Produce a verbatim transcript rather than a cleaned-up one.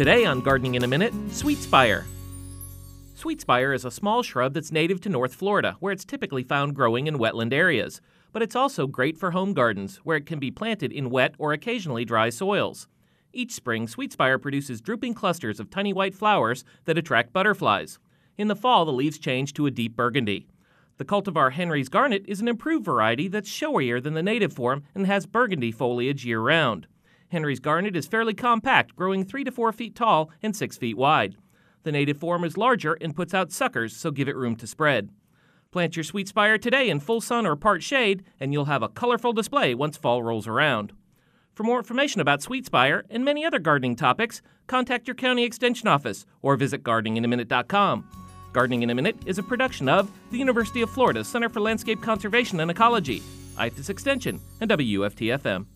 Today on Gardening in a Minute, Sweetspire. Sweetspire is a small shrub that's native to North Florida, where it's typically found growing in wetland areas. But it's also great for home gardens, where it can be planted in wet or occasionally dry soils. Each spring, Sweetspire produces drooping clusters of tiny white flowers that attract butterflies. In the fall, the leaves change to a deep burgundy. The cultivar Henry's Garnet is an improved variety that's showier than the native form and has burgundy foliage year-round. Henry's Garnet is fairly compact, growing three to four feet tall and six feet wide. The native form is larger and puts out suckers, so give it room to spread. Plant your Sweetspire today in full sun or part shade, and you'll have a colorful display once fall rolls around. For more information about Sweetspire and many other gardening topics, contact your county extension office or visit gardening in a minute dot com. Gardening in a Minute is a production of the University of Florida Center for Landscape Conservation and Ecology, I F A S Extension, and W U F T F M.